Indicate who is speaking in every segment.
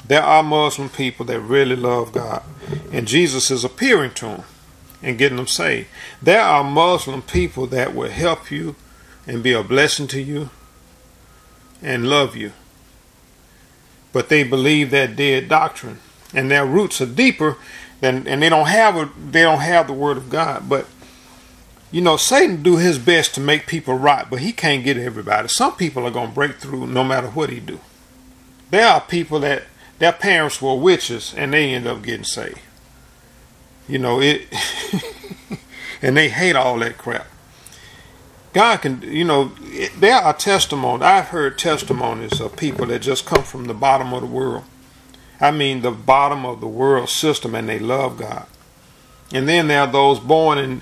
Speaker 1: There are Muslim people that really love God, and Jesus is appearing to them and getting them saved. There are Muslim people that will help you and be a blessing to you and love you, but they believe that dead doctrine, and their roots are deeper than, and they don't have the Word of God. But you know, Satan do his best to make people right, but he can't get everybody. Some people are going to break through no matter what he do. There are people that their parents were witches and they end up getting saved. You know, and they hate all that crap. God can, you know, there are testimonies. I've heard testimonies of people that just come from the bottom of the world. I mean, the bottom of the world system, and they love God. And then there are those born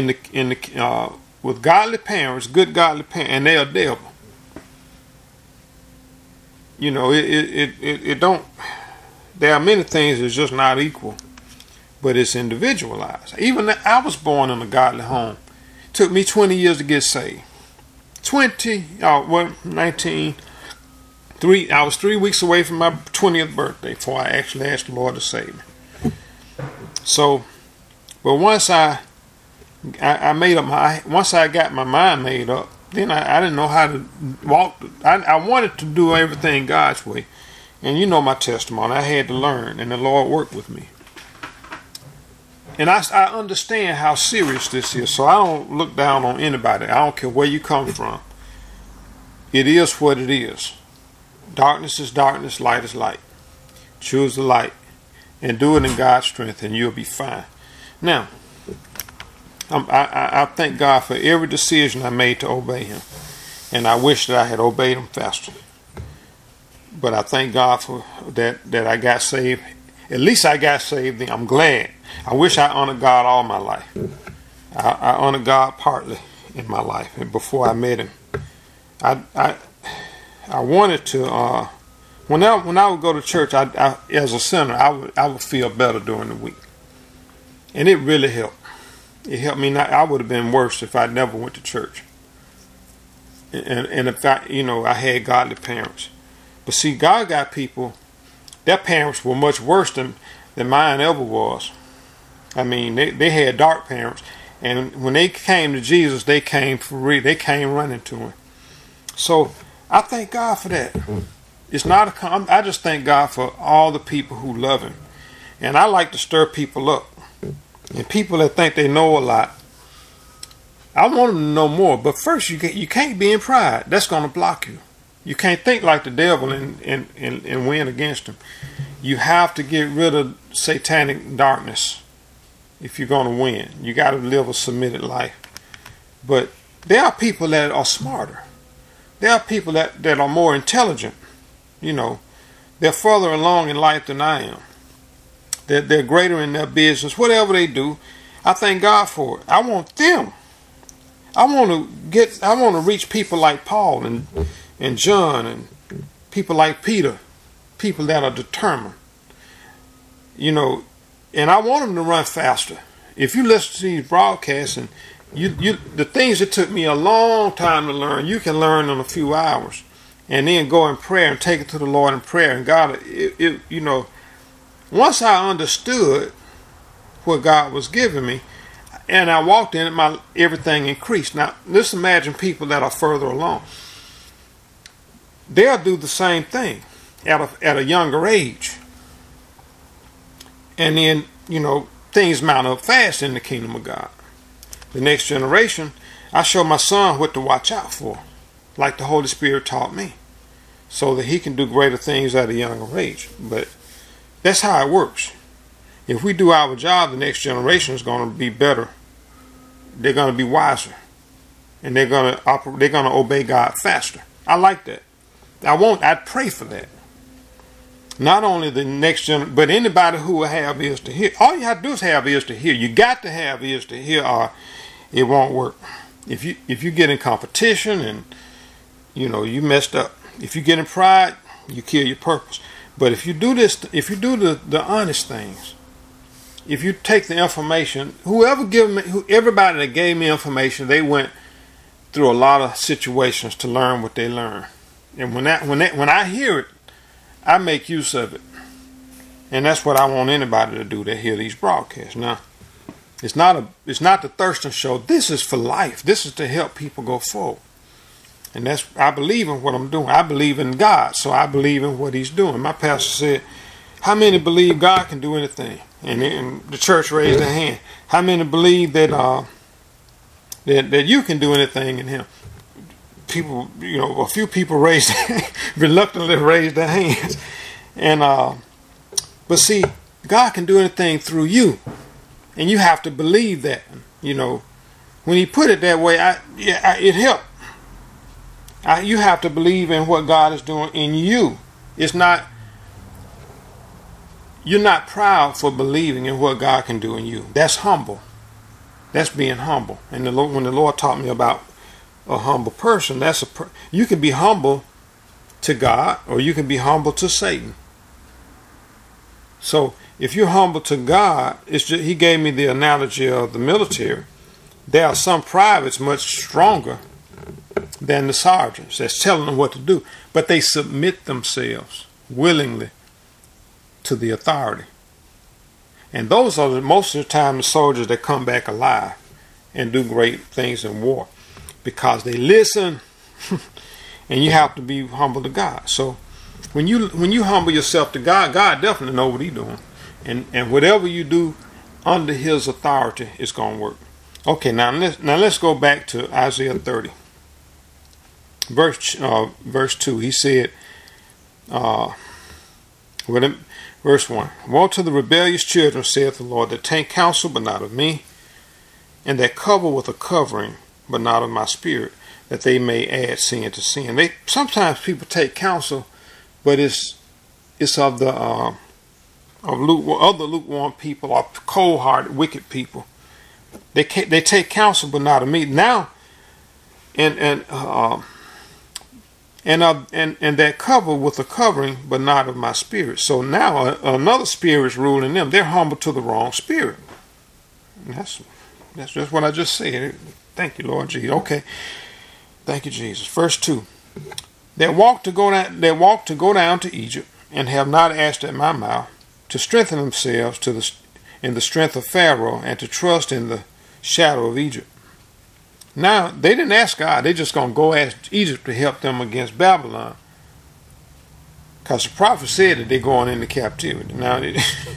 Speaker 1: with godly parents, good godly parents, and they are devil. You know, it don't. There are many things that's just not equal, but it's individualized. Even I was born in a godly home. It took me 20 years to get saved. 19. I was 3 weeks away from my 20th birthday before I actually asked the Lord to save me. So, but once I made up once I got my mind made up, then I didn't know how to walk. I wanted to do everything God's way. And you know my testimony. I had to learn, and the Lord worked with me. And I understand how serious this is, so I don't look down on anybody. I don't care where you come from. It is what it is. Darkness is darkness, light is light. Choose the light and do it in God's strength, and you'll be fine. Now, I thank God for every decision I made to obey Him, and I wish that I had obeyed Him faster. But I thank God for that I got saved. At least I got saved, and I'm glad. I wish I honored God all my life. I honored God partly in my life, and before I met Him, I wanted to. When I would go to church, I as a sinner, I would feel better during the week, and it really helped. It helped me not. I would have been worse if I never went to church. And if I had godly parents. But see, God got people. Their parents were much worse than mine ever was. I mean, they had dark parents, and when they came to Jesus, they came for real. They came running to Him. So I thank God for that. It's not I just thank God for all the people who love Him, and I like to stir people up. And people that think they know a lot, I want them to know more. But first, you can't be in pride. That's going to block you. You can't think like the devil and win against him. You have to get rid of satanic darkness if you're going to win. You got to live a submitted life. But there are people that are smarter. There are people that are more intelligent. You know, they're further along in life than I am. They're greater in their business. Whatever they do, I thank God for it. I want them. I want to reach people like Paul and John and people like Peter, people that are determined. You know, and I want them to run faster. If you listen to these broadcasts, and the things that took me a long time to learn, you can learn in a few hours, and then go in prayer and take it to the Lord in prayer. And God, you know, once I understood what God was giving me, and I walked in it, everything increased. Now, let's imagine people that are further along. They'll do the same thing at a younger age. And then, you know, things mount up fast in the kingdom of God. The next generation, I show my son what to watch out for, like the Holy Spirit taught me, so that he can do greater things at a younger age. But that's how it works. If we do our job, the next generation is going to be better. They're going to be wiser, and they're going to obey God faster. I like that. I'd pray for that. Not only the next generation, but anybody who will have ears to hear. All you have to do is have ears to hear. You got to have ears to hear, or it won't work. If you get in competition and you messed up. If you get in pride, you kill your purpose. But if you do this, if you do the honest things, if you take the information, everybody that gave me information, they went through a lot of situations to learn what they learned. And when I hear it, I make use of it. And that's what I want anybody to do that hear these broadcasts. Now, it's not the Thurston Show. This is for life. This is to help people go forward. And I believe in what I'm doing. I believe in God, so I believe in what He's doing. My pastor said, how many believe God can do anything? And the church raised their hand. How many believe that that you can do anything in Him? People, a few people reluctantly raised their hands. And but see, God can do anything through you, and you have to believe that. When He put it that way, it helped. You have to believe in what God is doing in you. You're not proud for believing in what God can do in you. That's humble. That's being humble. And when the Lord taught me about a humble person, you can be humble to God, or you can be humble to Satan. So if you're humble to God, He gave me the analogy of the military. There are some privates much stronger than the sergeants that's telling them what to do, but they submit themselves willingly to the authority. And those are most of the time the soldiers that come back alive and do great things in war, because they listen. And you have to be humble to God. So when you humble yourself to God, God definitely knows what He's doing, and whatever you do under His authority is going to work. Okay, now let's go back to Isaiah 30, verse 2. He said, verse 1, woe to the rebellious children, saith the Lord, that take counsel, but not of me, and that cover with a covering, but not of my spirit, that they may add sin to sin. Sometimes people take counsel, but it's of the other lukewarm people, or cold-hearted, wicked people. They take counsel, but not of me. Now, and that cover with a covering, but not of my spirit. So now another spirit is ruling them. They're humble to the wrong spirit. And that's just what I just said. Thank you, Lord Jesus. Okay. Thank you, Jesus. Verse 2. They walk to go down to Egypt, and have not asked at my mouth, to strengthen themselves in the strength of Pharaoh, and to trust in the shadow of Egypt. Now, they didn't ask God. They're just going to go ask Egypt to help them against Babylon, because the prophet said that they're going into captivity. Now, in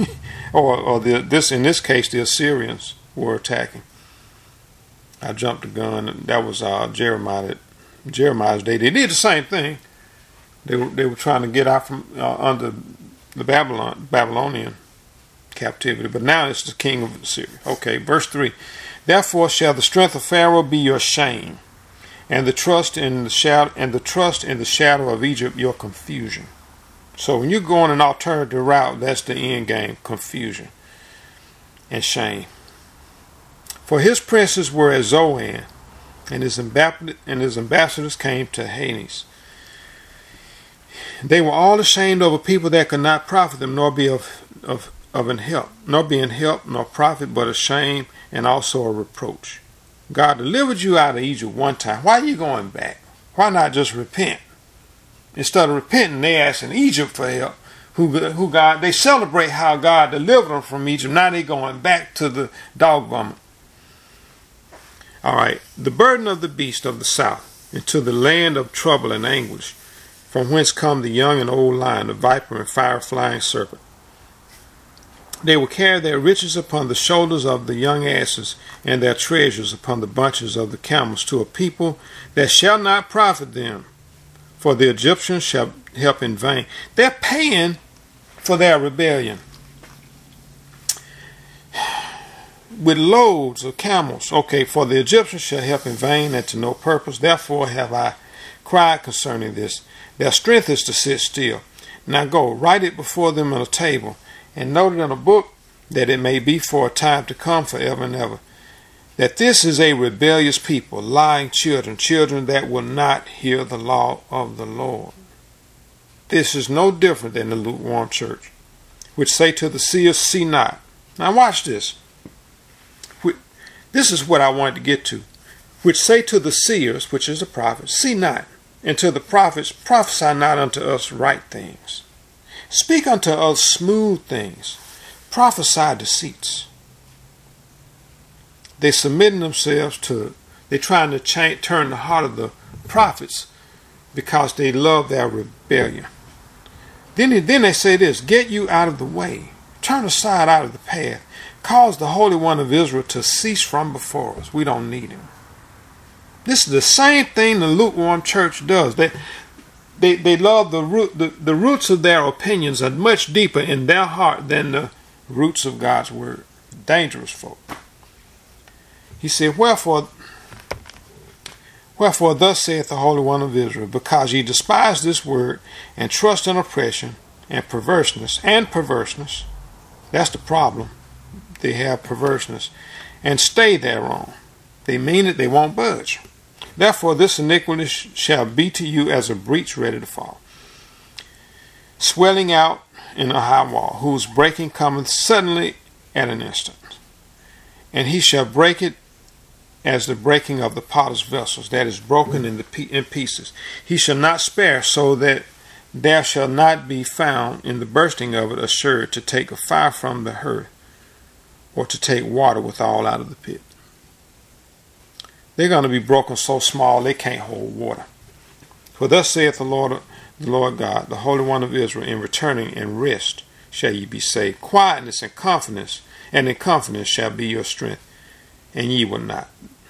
Speaker 1: this case, the Assyrians were attacking. I jumped the gun. And that was Jeremiah's day. They did the same thing. They were trying to get out from under the Babylonian captivity. But now it's the king of Assyria. Okay, verse 3. Therefore shall the strength of Pharaoh be your shame, and the trust in the shadow of Egypt your confusion. So when you're going an alternative route, that's the end game: confusion and shame. For his princes were at Zoan, and his ambassadors came to Hades. They were all ashamed of a people that could not profit them, nor be in help, nor profit, but a shame and also a reproach. God delivered you out of Egypt one time. Why are you going back? Why not just repent? Instead of repenting, they asking Egypt for help. They celebrate how God delivered them from Egypt. Now they going back to the dog vomit. All right, the burden of the beast of the south, into the land of trouble and anguish, from whence come the young and old lion, the viper and fire-flying serpent. They will carry their riches upon the shoulders of the young asses, and their treasures upon the bunches of the camels, to a people that shall not profit them, for the Egyptians shall help in vain. They're paying for their rebellion with loads of camels. Okay, for the Egyptians shall help in vain and to no purpose. Therefore have I cried concerning this. Their strength is to sit still. Now go, write it before them on a table, and note it in a book, that it may be for a time to come, forever and ever, that this is a rebellious people, lying children that will not hear the law of the Lord. This is no different than the lukewarm church, which say to the seers, see not. Now watch this. This is what I wanted to get to. Which say to the seers, which is the prophets, see not, and to the prophets, prophesy not unto us right things. Speak unto us smooth things. Prophesy deceits. They're submitting themselves to, they're trying to turn the heart of the prophets because they love their rebellion. Then they say this, get you out of the way. Turn aside out of the path. Cause the Holy One of Israel to cease from before us. We don't need him. This is the same thing the lukewarm church does. They love the roots of their opinions are much deeper in their heart than the roots of God's word. Dangerous folk. He said, Wherefore thus saith the Holy One of Israel, because ye despise this word, and trust in oppression, and perverseness, that's the problem. They have perverseness, and stay thereon. They mean it, they won't budge. Therefore this iniquity shall be to you as a breach ready to fall, swelling out in a high wall, whose breaking cometh suddenly at an instant. And he shall break it as the breaking of the potter's vessels, that is broken in pieces. He shall not spare, so that there shall not be found in the bursting of it assured to take a fire from the hearth, or to take water withal out of the pit. They're going to be broken so small they can't hold water. For thus saith the Lord God, the Holy One of Israel, in returning and rest shall ye be saved. Quietness and confidence, and in confidence shall be your strength, and ye will not.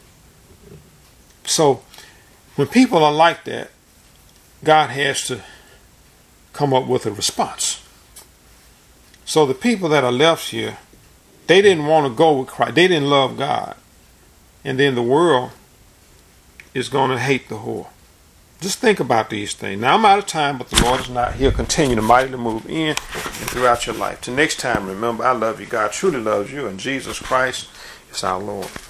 Speaker 1: So, when people are like that, God has to come up with a response. So the people that are left here, they didn't want to go with Christ. They didn't love God. And then the world is going to hate the whore. Just think about these things. Now, I'm out of time, but the Lord is not. He'll continue to mightily move in and throughout your life. Till next time, remember, I love you. God truly loves you, and Jesus Christ is our Lord.